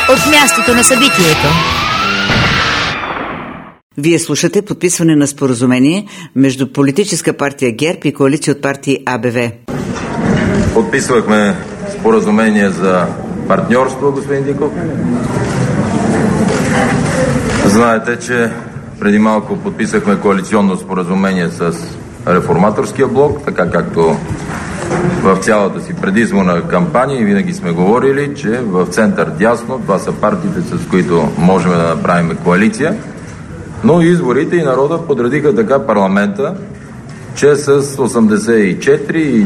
от мястото на събитието. Вие слушате подписване на споразумение между политическа партия ГЕРБ и коалиция от партии АБВ. Подписвахме споразумение за партньорство, господин Диков. Знаете, че преди малко подписахме коалиционно споразумение с Реформаторския блок, така както в цялата си предизборна кампания и винаги сме говорили, че в център дясно това са партиите, с които можем да направим коалиция, но изборите и народа подредиха така парламента, че с 84 и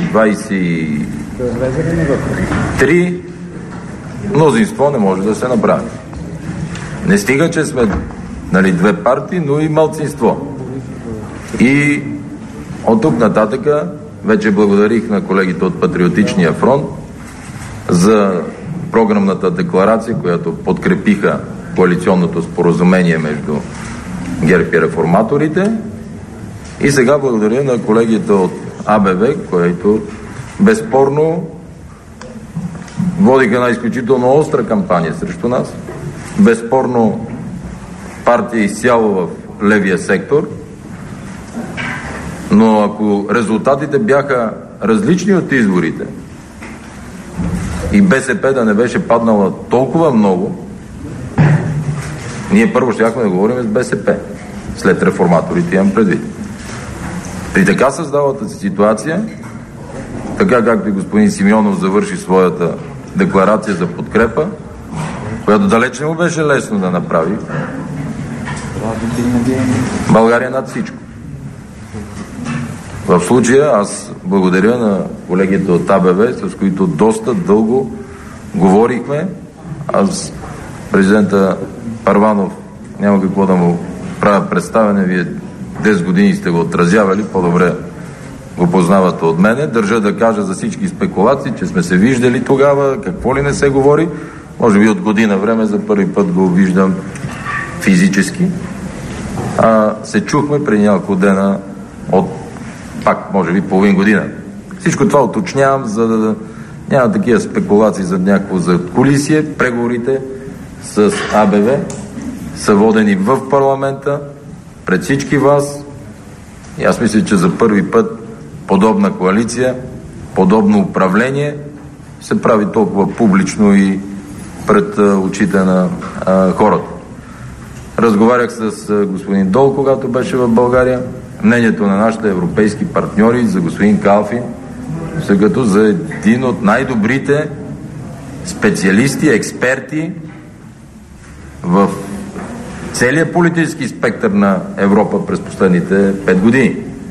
23 мнозинство не може да се направи. Не стига, че сме две партии, но и малцинство. И от тук нататъка вече благодарих на колегите от Патриотичния фронт за програмната декларация, която подкрепиха коалиционното споразумение между ГЕРБ и реформаторите. И сега благодаря на колегите от АБВ, които безспорно водиха една изключително остра кампания срещу нас. Безспорно партия изцяло в левия сектор. Но ако резултатите бяха различни от изборите и БСП да не беше паднала толкова много, ние първо щяхме да говорим с БСП, след реформаторите имам предвид. При така създалата си ситуация, така както и господин Симеонов завърши своята декларация за подкрепа, която далеч не му беше лесно да направи, България над всичко. В случая аз благодаря на колегите от АБВ, с които доста дълго говорихме. Аз президента Първанов няма какво да му правя представяне. Вие 10 години сте го отразявали, по-добре го познавате от мене. Държа да кажа за всички спекулации, че сме се виждали тогава, какво ли не се говори. Може би от година време за първи път го виждам физически. Се чухме преди няколко дена от пак, може би, половин година. Всичко това уточнявам, за да няма такива спекулации за някакво задкулисие. Преговорите с АБВ са водени в парламента, пред всички вас. И аз мисля, че за първи път подобна коалиция, подобно управление се прави толкова публично и пред очите на хората. Разговарях с господин Дол, когато беше в България. Мнението на нашите европейски партньори за господин Калфин, след като за един от най-добрите специалисти, експерти в целия политически спектър на Европа през последните 5 години.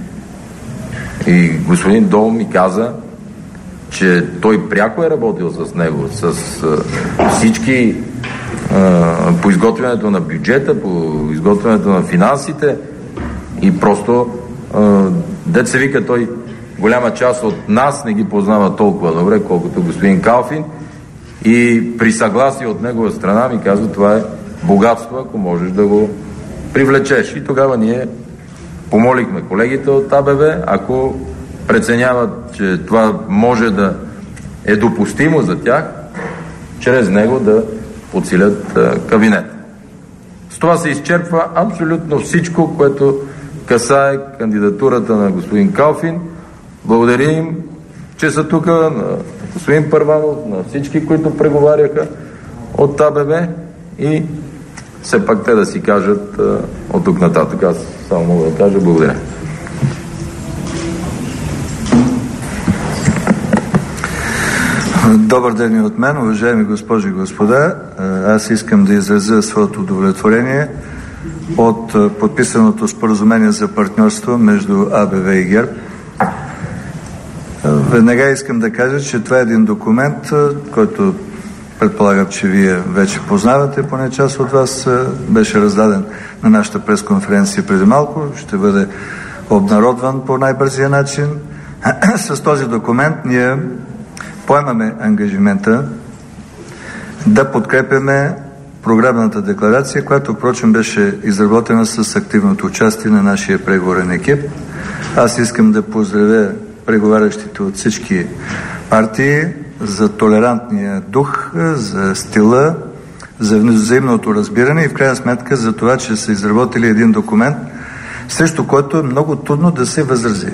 И господин Дол ми каза, че той пряко е работил с него, с всички по изготвянето на бюджета, по изготвянето на финансите и просто дет се вика, той голяма част от нас не ги познава толкова добре, колкото господин Калфин, и при съгласие от негова страна ми казва, това е богатство, ако можеш да го привлечеш. И тогава ние помолихме колегите от АБВ, ако преценяват, че това може да е допустимо за тях, чрез него да подсилят кабинет. С това се изчерпва абсолютно всичко, което касае кандидатурата на господин Калфин. Благодаря им, че са тук, на господин Първанов, на всички, които преговаряха от АБВ, и все пак те да си кажат от тук нататък. Аз само мога да кажа благодаря. Добър ден и от мен, уважаеми госпожи и господа. Аз искам да изразя своето удовлетворение от подписаното споразумение за партньорство между АБВ и ГЕРБ. Веднага искам да кажа, че това е един документ, който предполагам, че вие вече познавате, поне част от вас, беше раздаден на нашата пресконференция преди малко, ще бъде обнародван по най-бързия начин. С този документ ние поемаме ангажимента да подкрепяме програмната декларация, която, впрочем, беше изработена с активното участие на нашия преговорен екип. Аз искам да поздравя преговарящите от всички партии за толерантния дух, за стила, за взаимното разбиране и в крайна сметка за това, че са изработили един документ, срещу който е много трудно да се възрази.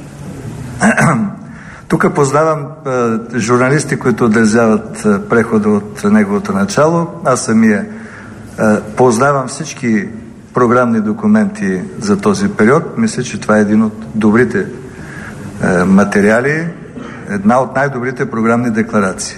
Тук познавам журналисти, които отразяват прехода от неговото начало. Аз самия познавам всички програмни документи за този период. Мисля, че това е един от добрите материали, една от най-добрите програмни декларации.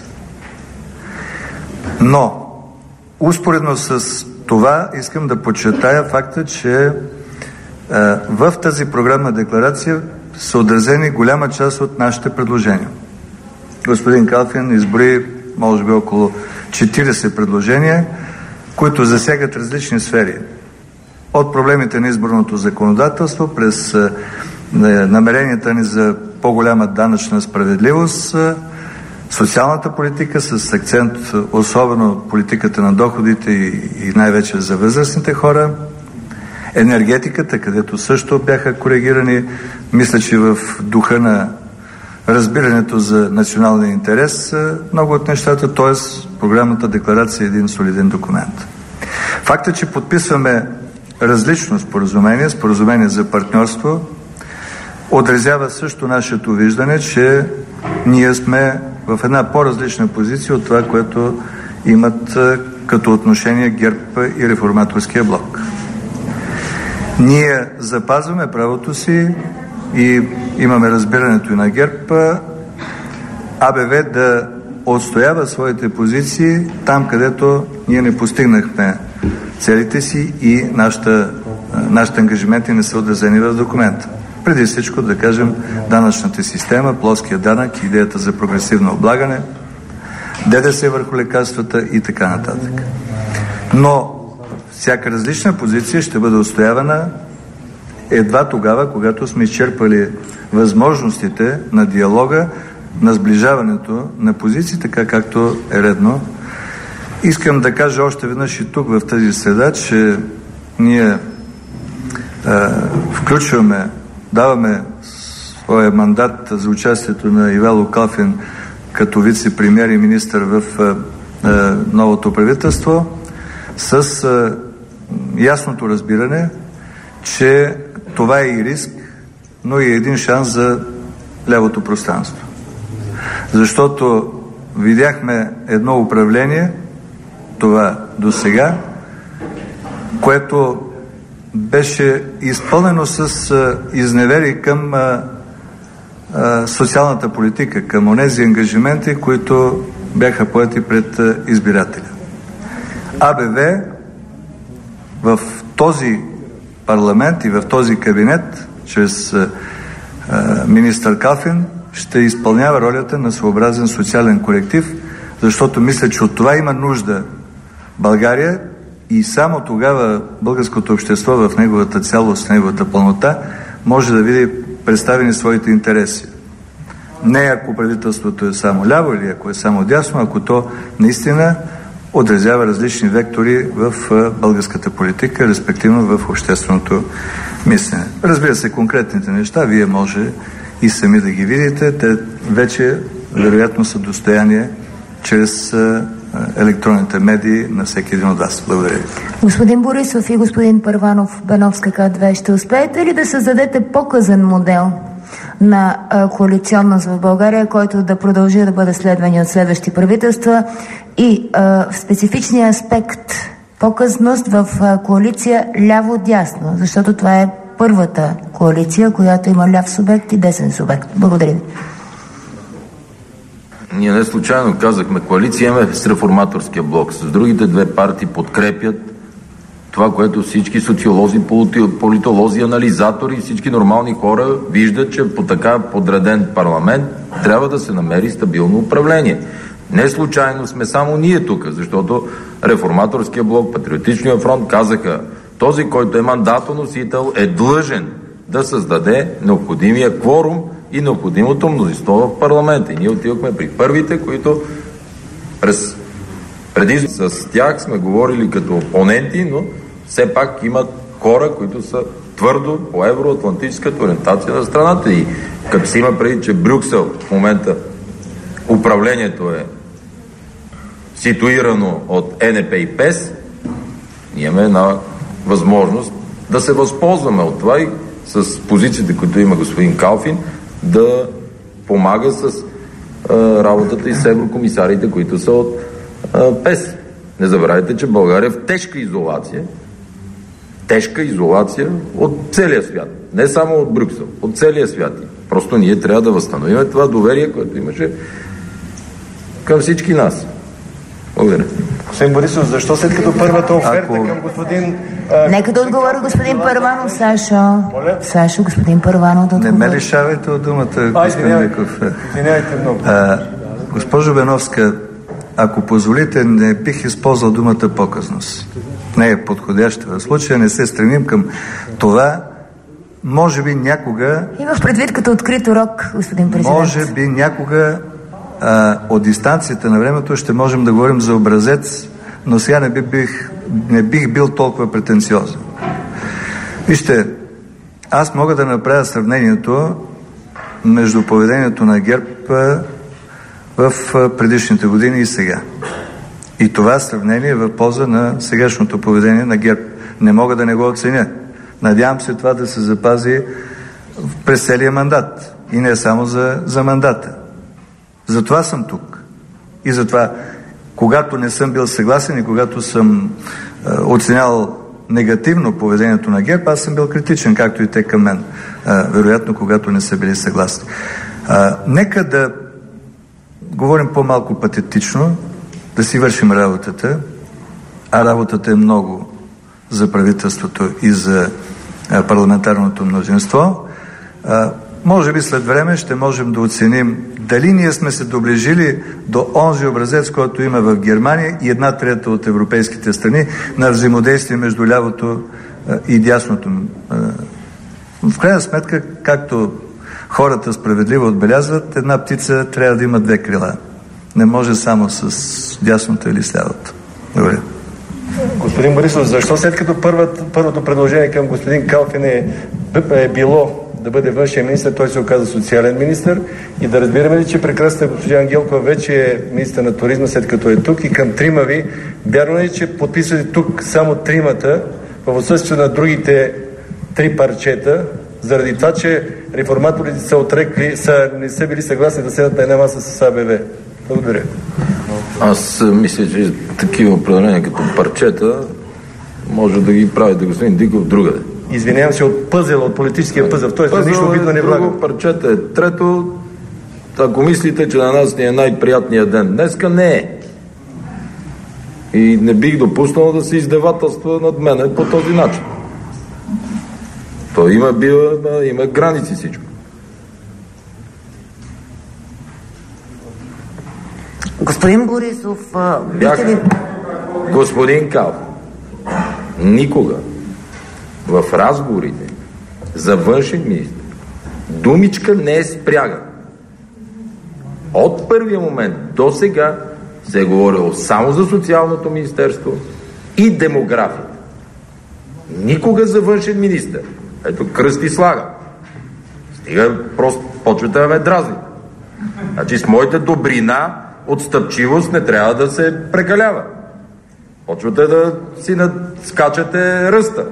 Но, успоредно с това, искам да подчертая факта, че в тази програмна декларация са отразени голяма част от нашите предложения. Господин Калфин изброи, може би, около 40 предложения, които засягат различни сфери. От проблемите на изборното законодателство, през намеренията ни за по-голяма данъчна справедливост, социалната политика с акцент особено политиката на доходите и най-вече за възрастните хора, енергетиката, където също бяха коригирани, мисля, че в духа на разбирането за националния интерес, много от нещата, т.е. програмната декларация е един солиден документ. Фактът, че подписваме различно споразумение за партньорство, отразява също нашето виждане, че ние сме в една по-различна позиция от това, което имат като отношение ГЕРБ и Реформаторския блок. Ние запазваме правото си и имаме разбирането и на ГЕРБ АБВ да отстоява своите позиции там, където ние не постигнахме целите си и нашите ангажименти не са отразени в документа. Преди всичко, да кажем, данъчната система, плоския данък, идеята за прогресивно облагане, ДДС върху лекарствата и така нататък. Но всяка различна позиция ще бъде отстоявана едва тогава, когато сме изчерпали възможностите на диалога, на сближаването на позиции, така както е редно. Искам да кажа още веднъж и тук в тази среда, че ние даваме своя мандат за участието на Ивайло Калфин като вице-премиер и министър в новото правителство с ясното разбиране, че това е и риск, но и един шанс за лявото пространство. Защото видяхме едно управление, това до сега, което беше изпълнено с изневери към социалната политика, към онези ангажименти, които бяха поети пред избирателя. АБВ в този парламент и в този кабинет, чрез министър Калфин, ще изпълнява ролята на своеобразен социален колектив, защото мисля, че от това има нужда България и само тогава българското общество в неговата цялост, в неговата пълнота, може да види представени своите интереси. Не ако правителството е само ляво или ако е само дясно, ако то наистина отразява различни вектори в българската политика, респективно в общественото мислене. Разбира се, конкретните неща, вие може и сами да ги видите. Те вече вероятно са достояние чрез електронните медии на всеки един от вас. Благодаря. Господин Борисов и господин Първанов, Беновска К2, ще успеете ли да създадете по-късен модел на коалиционност в България, който да продължи да бъде следван от следващи правителства и в специфичния аспект по-късност в коалиция ляво-дясно, защото това е първата коалиция, която има ляв субект и десен субект. Благодаря ви. Ние не случайно казахме, коалиция имаме с Реформаторския блок. С другите две партии подкрепят това, което всички социолози, политолози, анализатори и всички нормални хора виждат, че по така подреден парламент трябва да се намери стабилно управление. Не случайно сме само ние тук, защото Реформаторския блок, Патриотичния фронт казаха, този, който е мандатоносител, е длъжен да създаде необходимия кворум и необходимото мнозинство в парламента. И ние отивахме при първите, които преди с тях сме говорили като опоненти, но все пак имат хора, които са твърдо по евроатлантическата ориентация на страната. И като се има преди, че Брюксел в момента управлението е ситуирано от НП и ПЕС, имаме една възможност да се възползваме от това и с позициите, които има господин Калфин, да помага с работата и с еврокомисарите, които са от ПЕС. Не забравяйте, че България е в тежка изолация от целия свят. Не само от Брюксел, от целия свят. Просто ние трябва да възстановим това доверие, което имаше към всички нас. Благодаря. Господин Борисов, защо след като първата оферта към господин... Нека да отговори господин Първанов, Сашо. Сашо, господин Първанов да отговори. Не ме лишавайте от думата, господин Биков. Извинявайте много. Госпожо Беновска, ако позволите, не бих използвал думата показност. Не е подходяща в случая, не се стремим към това. Може би някога... Имах предвид като открит урок, господин президент. Може би някога от дистанцията на времето ще можем да говорим за образец, но сега не бих бил толкова претенциозен. Вижте, аз мога да направя сравнението между поведението на ГЕРБ в предишните години и сега. И това сравнение е в полза на сегашното поведение на ГЕРБ. Не мога да не го оценя. Надявам се това да се запази през целия мандат. И не само за мандата. Затова съм тук. И затова, когато не съм бил съгласен и когато съм оценял негативно поведението на ГЕРБ, аз съм бил критичен, както и те към мен. Вероятно, когато не са били съгласни. Нека да говорим по-малко патетично, да си вършим работата, а работата е много за правителството и за парламентарното мнозинство. Може би след време ще можем да оценим дали ние сме се доближили до онзи образец, който има в Германия и 1/3 от европейските страни на взаимодействие между лявото и дясното. В крайна сметка, както хората справедливо отбелязват, една птица трябва да има 2 крила. Не може само с дясното или с лявото. Добре. Господин Борисов, защо след като първото предложение към господин Калфин е било да бъде външен министър, той се оказа социален министър, и да разбираме ли, че прекрасната госпожа Ангелкова вече е министър на туризма, след като е тук, и към трима ви, вярно ли, че подписвате тук само тримата в отсъствие на другите 3 парчета, заради това, че реформаторите са отрекли, не са били съгласни да седнат на една маса с АБВ? Благодаря. Аз мисля, че такива определения като парчета може да ги правите, господин Диков, другаде. Извинявам се, от пъзела, от политическия пъзел. Тоест, нищо обидно не влага. Парчета е трето. Ако мислите, че на нас ни е най-приятният ден, днеска не е. И не бих допуснал да се издевателства над мене по този начин. То има граници всичко. Господин Борисов, господин Калфин, никога в разговорите за външен министър думичка не е спряга. От първия момент до сега се е говорило само за социалното министерство и демографията. Никога за външен министър. Ето, кръсти слага. Стига, просто почвате да ме дразни. Значи с моята добрина, отстъпчивост не трябва да се прекалява. Почвате да си скачате ръста.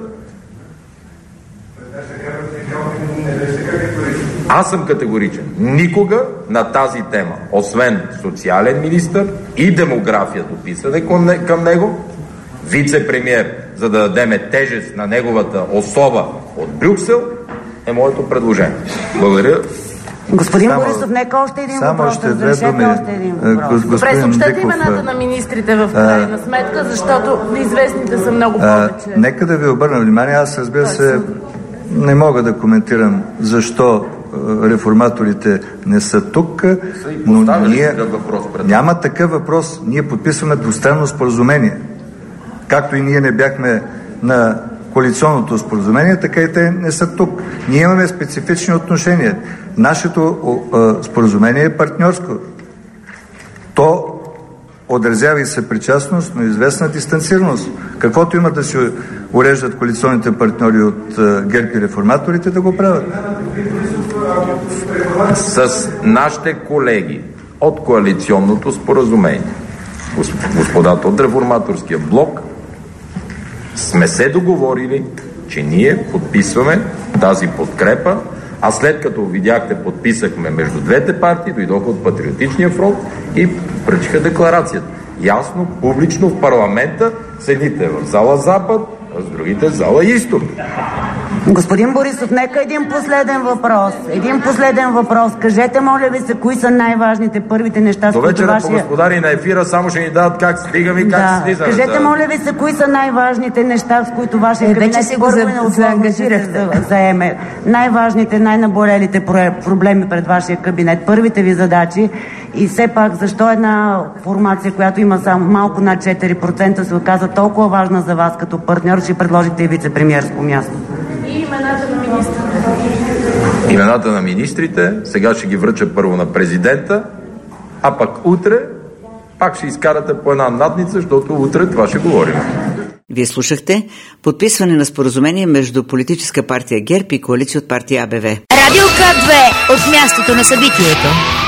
Аз съм категоричен. Никога на тази тема, освен социален министър и демография дописане към него, вице-премиер, за да дадеме тежест на неговата особа от Брюксел, е моето предложение. Благодаря. Господин Борисов, нека още един въпрос. Разрешете още един въпрос. Добре, съобщете имената на министрите в крайна сметка, защото известните са много повече. Нека да ви обърна внимание. Аз, разбира се, не мога да коментирам защо реформаторите не са тук, но ние... Няма такъв въпрос. Ние подписваме двустранно споразумение. Както и ние не бяхме на коалиционното споразумение, така и те не са тук. Ние имаме специфични отношения. Нашето споразумение е партньорско. То отразява и съпричастност, но известна дистанцираност. Каквото има да се уреждат коалиционните партньори от ГЕРБ и реформаторите, да го правят. С нашите колеги от коалиционното споразумение господата от Реформаторския блок, сме се договорили, че ние подписваме тази подкрепа, а след като видяхте, подписахме между двете партии, дойдоха от Патриотичния фронт и връчиха декларацията. Ясно, публично в парламента, с едните в зала Запад, а с другите в зала Изток. Господин Борисов, нека един последен въпрос. Кажете, моля ви се, кои са най-важните първите неща, с които вашия... До вечера по господари на ефира само ще ни дадат как стигаме и как се слизаме. Кажете, моля ви се, кои са най-важните неща, с които вашия кабинет се заеме. Най-важните, най-наболелите проблеми пред вашия кабинет. Първите ви задачи. И все пак, защо една формация, която има само малко над 4%, се оказа толкова важна за вас като партньор, че предложите и вице-премиерско място? И имената на министрите. Имената на министрите, сега ще ги връча първо на президента, а пък утре пак ще изкарате по една надница, защото утре това ще говорим. Вие слушахте подписване на споразумение между политическа партия ГЕРБ и коалиция от партия АБВ. Радио К2 от мястото на събитието.